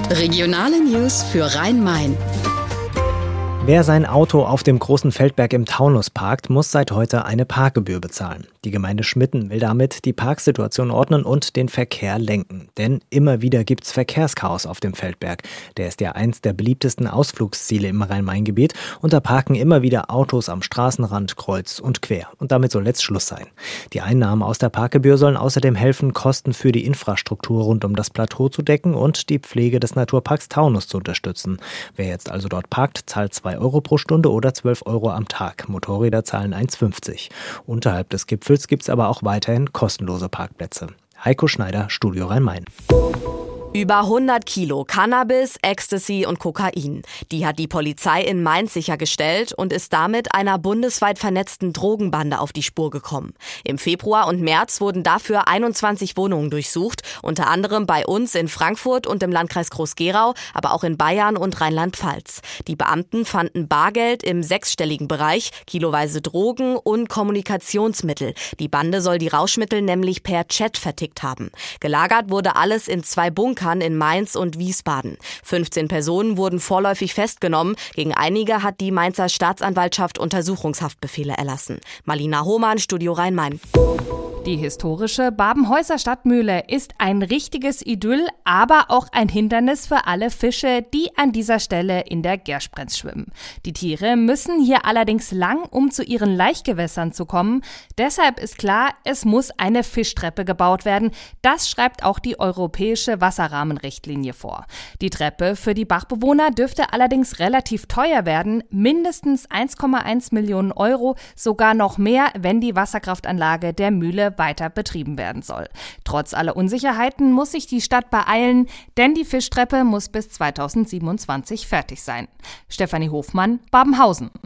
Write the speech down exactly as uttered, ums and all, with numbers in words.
Regionale News für Rhein-Main. Wer sein Auto auf dem großen Feldberg im Taunus parkt, muss seit heute eine Parkgebühr bezahlen. Die Gemeinde Schmitten will damit die Parksituation ordnen und den Verkehr lenken. Denn immer wieder gibt's Verkehrschaos auf dem Feldberg. Der ist ja eins der beliebtesten Ausflugsziele im Rhein-Main-Gebiet und da parken immer wieder Autos am Straßenrand kreuz und quer. Und damit soll jetzt Schluss sein. Die Einnahmen aus der Parkgebühr sollen außerdem helfen, Kosten für die Infrastruktur rund um das Plateau zu decken und die Pflege des Naturparks Taunus zu unterstützen. Wer jetzt also dort parkt, zahlt zwei Euro pro Stunde oder zwölf Euro am Tag. Motorräder zahlen eins fünfzig. Unterhalb des Gipfels gibt es aber auch weiterhin kostenlose Parkplätze. Heiko Schneider, Studio Rhein-Main. Über hundert Kilo Cannabis, Ecstasy und Kokain. Die hat die Polizei in Mainz sichergestellt und ist damit einer bundesweit vernetzten Drogenbande auf die Spur gekommen. Im Februar und März wurden dafür einundzwanzig Wohnungen durchsucht, unter anderem bei uns in Frankfurt und im Landkreis Groß-Gerau, aber auch in Bayern und Rheinland-Pfalz. Die Beamten fanden Bargeld im sechsstelligen Bereich, kiloweise Drogen und Kommunikationsmittel. Die Bande soll die Rauschmittel nämlich per Chat vertickt haben. Gelagert wurde alles in zwei Bunkern in Mainz und Wiesbaden. fünfzehn Personen wurden vorläufig festgenommen. Gegen einige hat die Mainzer Staatsanwaltschaft Untersuchungshaftbefehle erlassen. Marlina Hohmann, Studio Rhein-Main. Die historische Babenhäuser Stadtmühle ist ein richtiges Idyll, aber auch ein Hindernis für alle Fische, die an dieser Stelle in der Gersprenz schwimmen. Die Tiere müssen hier allerdings lang, um zu ihren Laichgewässern zu kommen. Deshalb ist klar, es muss eine Fischtreppe gebaut werden. Das schreibt auch die europäische Wasserrahmenrichtlinie vor. Die Treppe für die Bachbewohner dürfte allerdings relativ teuer werden, mindestens eins Komma eins Millionen Euro, sogar noch mehr, wenn die Wasserkraftanlage der Mühle weiter betrieben werden soll. Trotz aller Unsicherheiten muss sich die Stadt beeilen, denn die Fischtreppe muss bis zweitausendsiebenundzwanzig fertig sein. Stefanie Hofmann, Babenhausen.